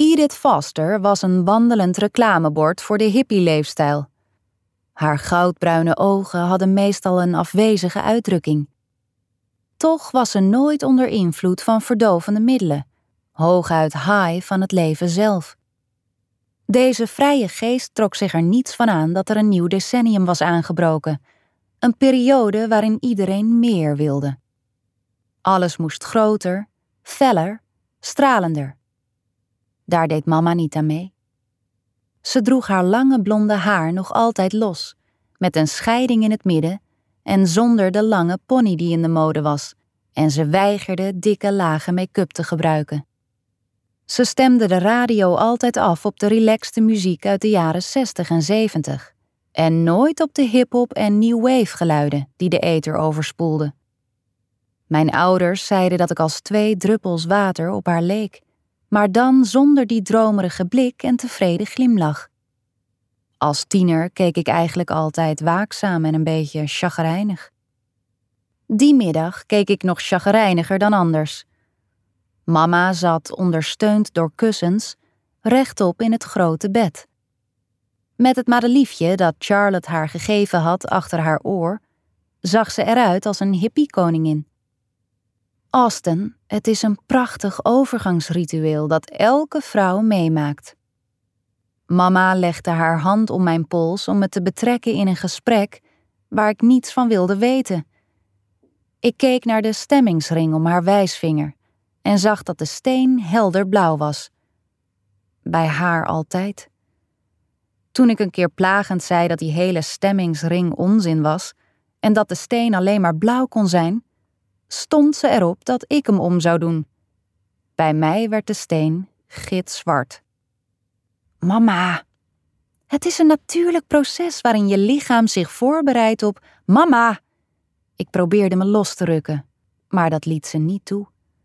Edith Foster was een wandelend reclamebord voor de hippie-leefstijl. Haar goudbruine ogen hadden meestal een afwezige uitdrukking. Toch was ze nooit onder invloed van verdovende middelen, hooguit high van het leven zelf. Deze vrije geest trok zich er niets van aan dat er een nieuw decennium was aangebroken, een periode waarin iedereen meer wilde. Alles moest groter, feller, stralender. Daar deed mama niet aan mee. Ze droeg haar lange blonde haar nog altijd los, met een scheiding in het midden en zonder de lange pony die in de mode was, en ze weigerde dikke lage make-up te gebruiken. Ze stemde de radio altijd af op de relaxte muziek uit de jaren 60 en 70 en nooit op de hip-hop en new wave geluiden die de ether overspoelden. Mijn ouders zeiden dat ik als 2 druppels water op haar leek, maar dan zonder die dromerige blik en tevreden glimlach. Als tiener keek ik eigenlijk altijd waakzaam en een beetje chagrijnig. Die middag keek ik nog chagrijniger dan anders. Mama zat, ondersteund door kussens, rechtop in het grote bed. Met het madeliefje dat Charlotte haar gegeven had achter haar oor, zag ze eruit als een hippie-koningin. Austen, het is een prachtig overgangsritueel dat elke vrouw meemaakt. Mama legde haar hand om mijn pols om me te betrekken in een gesprek waar ik niets van wilde weten. Ik keek naar de stemmingsring om haar wijsvinger en zag dat de steen helder blauw was. Bij haar altijd. Toen ik een keer plagend zei dat die hele stemmingsring onzin was en dat de steen alleen maar blauw kon zijn, stond ze erop dat ik hem om zou doen. Bij mij werd de steen gitzwart. Mama, het is een natuurlijk proces waarin je lichaam zich voorbereidt op mama. Ik probeerde me los te rukken, maar dat liet ze niet toe.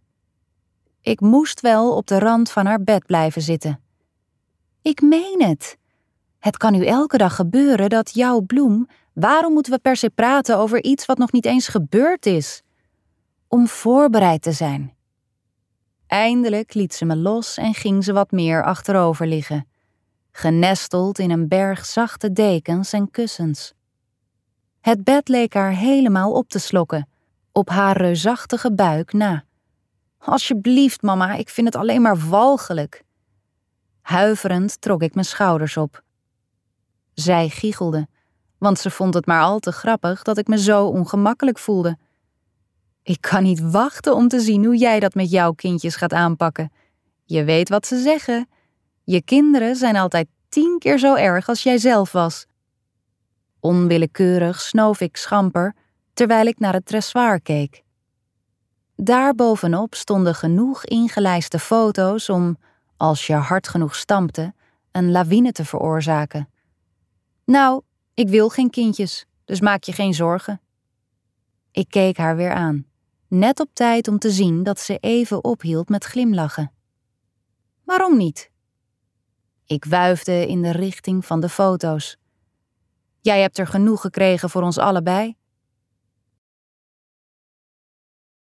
Ik moest wel op de rand van haar bed blijven zitten. Ik meen het. Het kan nu elke dag gebeuren dat jouw bloem... Waarom moeten we per se praten over iets wat nog niet eens gebeurd is? Om voorbereid te zijn. Eindelijk liet ze me los en ging ze wat meer achterover liggen, genesteld in een berg zachte dekens en kussens. Het bed leek haar helemaal op te slokken, op haar reusachtige buik na. Alsjeblieft, mama, ik vind het alleen maar walgelijk. Huiverend trok ik mijn schouders op. Zij giechelde, want ze vond het maar al te grappig dat ik me zo ongemakkelijk voelde. Ik kan niet wachten om te zien hoe jij dat met jouw kindjes gaat aanpakken. Je weet wat ze zeggen. Je kinderen zijn altijd 10 keer zo erg als jij zelf was. Onwillekeurig snoof ik schamper, terwijl ik naar het dressoir keek. Daar bovenop stonden genoeg ingelijste foto's om, als je hard genoeg stampte, een lawine te veroorzaken. Nou, ik wil geen kindjes, dus maak je geen zorgen. Ik keek haar weer aan, net op tijd om te zien dat ze even ophield met glimlachen. Waarom niet? Ik wuifde in de richting van de foto's. Jij hebt er genoeg gekregen voor ons allebei.